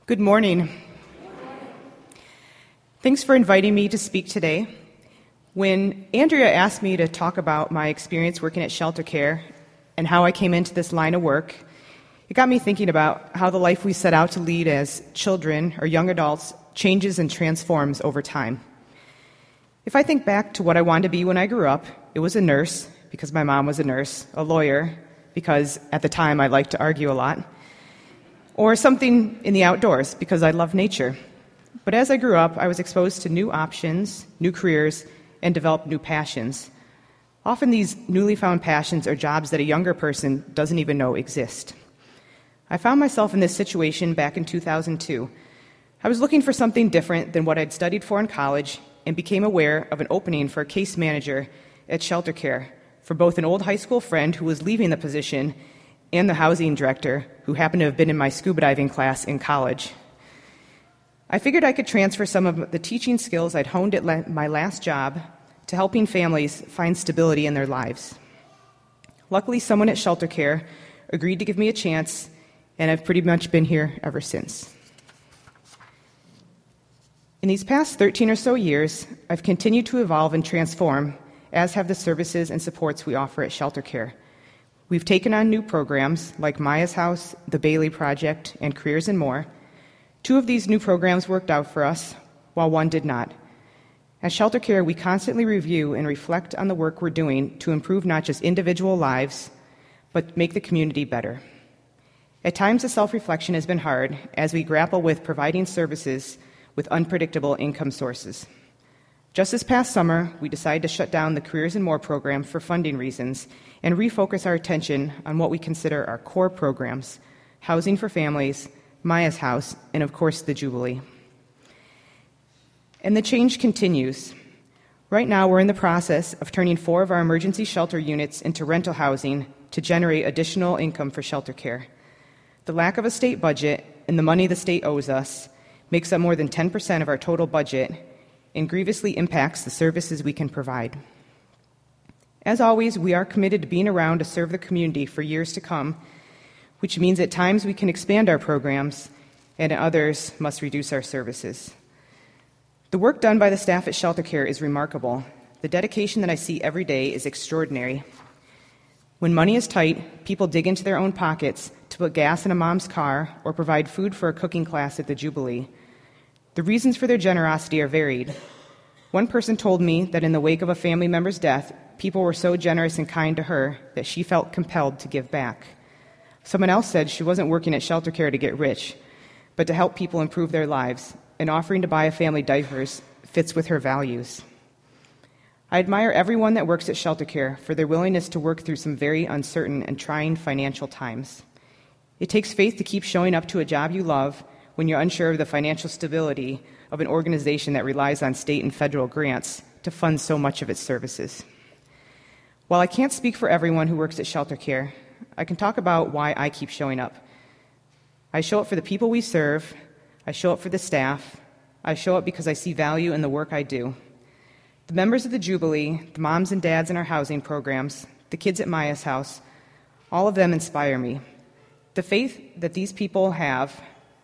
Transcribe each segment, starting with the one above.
Good morning. Thanks for inviting me to speak today. When Andrea asked me to talk about my experience working at Shelter Care and how I came into this line of work, it got me thinking about how the life we set out to lead as children or young adults changes and transforms over time. If I think back to what I wanted to be when I grew up, it was a nurse, because my mom was a nurse, a lawyer, because at the time I liked to argue a lot, or something in the outdoors, because I love nature. But as I grew up, I was exposed to new options, new careers, and developed new passions. Often these newly found passions are jobs that a younger person doesn't even know exist. I found myself in this situation back in 2002. I was looking for something different than what I'd studied for in college and became aware of an opening for a case manager at Shelter Care for both an old high school friend who was leaving the position and the housing director, who happened to have been in my scuba diving class in college. I figured I could transfer some of the teaching skills I'd honed at my last job to helping families find stability in their lives. Luckily, someone at Shelter Care agreed to give me a chance, and I've pretty much been here ever since. In these past 13 or so years, I've continued to evolve and transform, as have the services and supports we offer at Shelter Care. We've taken on new programs like Maya's House, the Bailey Project, and Careers and more. 2 of these new programs worked out for us, while 1 did not. At Shelter Care, we constantly review and reflect on the work we're doing to improve not just individual lives, but make the community better. At times, the self-reflection has been hard as we grapple with providing services with unpredictable income sources. Just this past summer, we decided to shut down the Careers and More program for funding reasons and refocus our attention on what we consider our core programs: Housing for Families, Maya's House, and of course, the Jubilee. And the change continues. Right now, we're in the process of turning 4 of our emergency shelter units into rental housing to generate additional income for Shelter Care. The lack of a state budget and the money the state owes us makes up more than 10% of our total budget and grievously impacts the services we can provide. As always, we are committed to being around to serve the community for years to come, which means at times we can expand our programs and at others must reduce our services. The work done by the staff at Shelter Care is remarkable. The dedication that I see every day is extraordinary. When money is tight, people dig into their own pockets to put gas in a mom's car or provide food for a cooking class at the Jubilee. The reasons for their generosity are varied. One person told me that in the wake of a family member's death, people were so generous and kind to her that she felt compelled to give back. Someone else said she wasn't working at Shelter Care to get rich, but to help people improve their lives, and offering to buy a family diapers fits with her values. I admire everyone that works at Shelter Care for their willingness to work through some very uncertain and trying financial times. It takes faith to keep showing up to a job you love when you're unsure of the financial stability of an organization that relies on state and federal grants to fund so much of its services. While I can't speak for everyone who works at Shelter Care, I can talk about why I keep showing up. I show up for the people we serve. I show up for the staff. I show up because I see value in the work I do. The members of the Jubilee, the moms and dads in our housing programs, the kids at Maya's House, all of them inspire me. The faith that these people have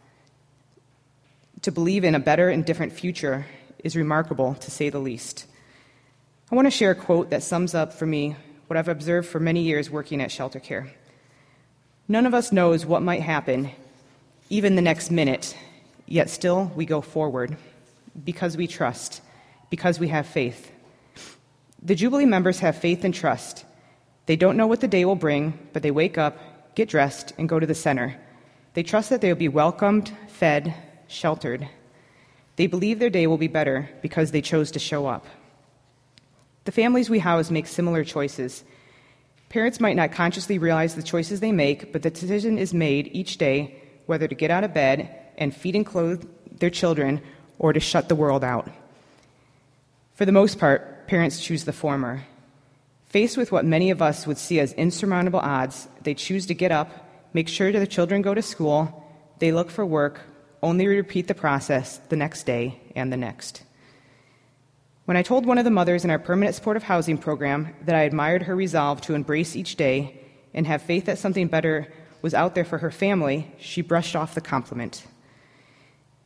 to believe in a better and different future is remarkable, to say the least. I want to share a quote that sums up for me what I've observed for many years working at Shelter Care. None of us knows what might happen, even the next minute, yet still we go forward because we trust, because we have faith. The Jubilee members have faith and trust. They don't know what the day will bring, but they wake up, get dressed, and go to the center. They trust that they will be welcomed, fed, sheltered. They believe their day will be better because they chose to show up. The families we house make similar choices. Parents might not consciously realize the choices they make, but the decision is made each day whether to get out of bed and feed and clothe their children or to shut the world out. For the most part, parents choose the former. Faced with what many of us would see as insurmountable odds, they choose to get up, make sure that the children go to school, they look for work, only repeat the process the next day and the next. When I told one of the mothers in our permanent supportive housing program that I admired her resolve to embrace each day and have faith that something better was out there for her family, she brushed off the compliment.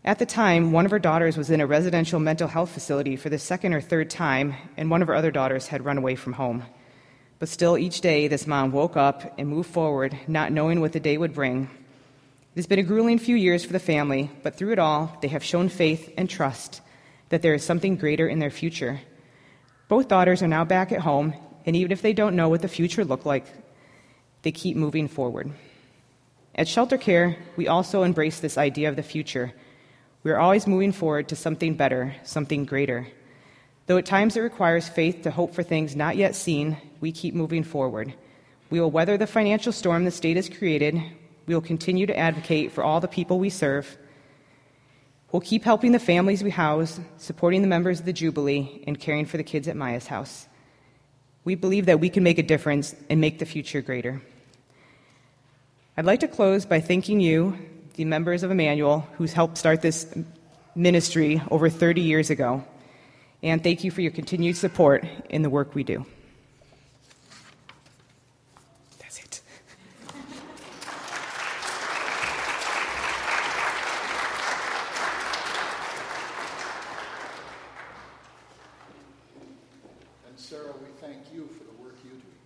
At the time, one of her daughters was in a residential mental health facility for the second or third time, and one of her other daughters had run away from home. But still, each day, this mom woke up and moved forward, not knowing what the day would bring. It has been a grueling few years for the family, but through it all, they have shown faith and trust that there is something greater in their future. Both daughters are now back at home, and even if they don't know what the future looks like, they keep moving forward. At Shelter Care, we also embrace this idea of the future. We are always moving forward to something better, something greater. Though at times it requires faith to hope for things not yet seen, we keep moving forward. We will weather the financial storm the state has created. We will continue to advocate for all the people we serve. We'll keep helping the families we house, supporting the members of the Jubilee, and caring for the kids at Maya's house. We believe that we can make a difference and make the future greater. I'd like to close by thanking you, the members of Emmanuel, who's helped start this ministry over 30 years ago. And thank you for your continued support in the work we do. That's it. And Sarah, we thank you for the work you do.